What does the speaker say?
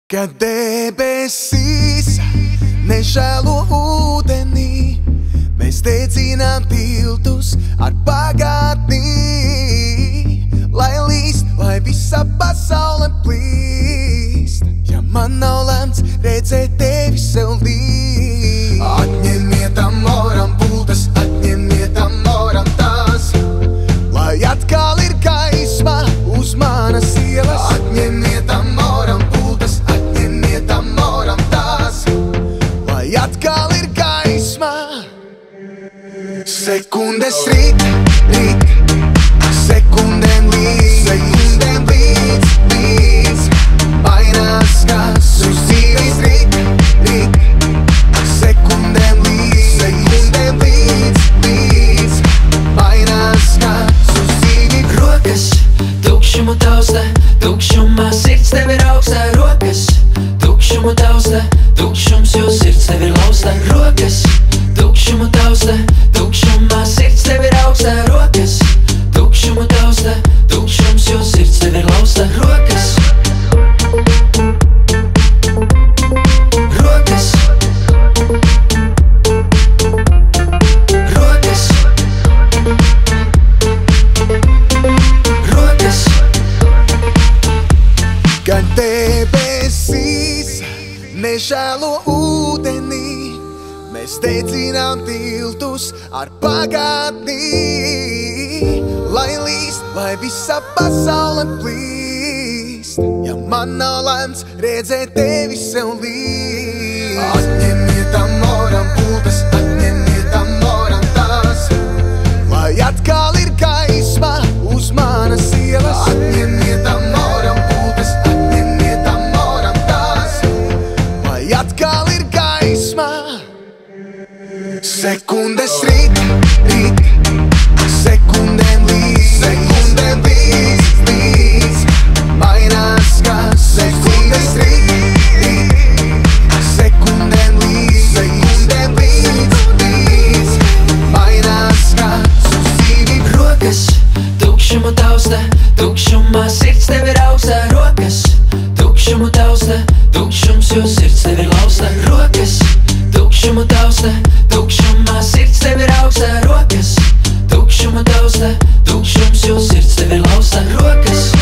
Kad debesīs nežēlo ūdenī, mēs dedzinām tiltus ar pagātnī. Lai līst, lai visa pasaule plīst, ja man nav lemts redzēt tevi sev līdz. Atņemiet amoram pultas, atņemiet amoram tās, lai atkal ir gaisma uz manas ielas. Atņemiet amoram pultas, atņemiet amoram tās, lai atkal ir gaisma. Sekundes rīt, sekundēm līdz, mainās kas uz dzīves rīt, sekundēm līdz, mainās kas uz dzīvi. Rokas tukšumu tausta, tukšumā sirds tev ir augstā. Rokas tukšumu tausta, tukšums, jo sirds tev ir lausta. Rokas tukšumu tausta, tukšumā sirds tev ir augstā. Rokas tukšumu tausta, tukšums, jo sirds tev ir lausta. Rokas, rokas, rokas, rokas. Kad debesīs nežēlo ūdenī, mēs dedzinām tiltus ar pagātnī. Lai līst, lai visa pasaule plīst, ja man nav lemts redzēt tevi sev līdz. Atņemiet amoram pultas, atņemiet amoram tās, lai atkal ir gaisma uz manas ielas. Atņemiet amoram pultas, atņemiet amoram tās, lai atkal ir gaisma. Sekundes rīt, sekundēm līdz, mainās kas. Sekundes rīt, sekundēm līdz, mainās kas uz dzīvi. Rokas tukšumu tausta, tukšumā sirds tev ir augstā. Rokas tukšumu tausta, tukšums, jo sirds tev ir lausta. Rokas tukšumu tausta, tukšumā sirds tev ir augstā. Rokas tukšumu tausta, tukšums, jo sirds tev ir lausta. Rokas.